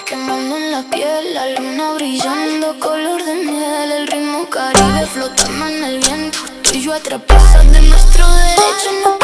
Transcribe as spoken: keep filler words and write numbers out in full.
quemando en la piel, la luna brillando color de miel, el ritmo caribe flotando en el viento, tú y yo atrapadas de nuestro derecho. No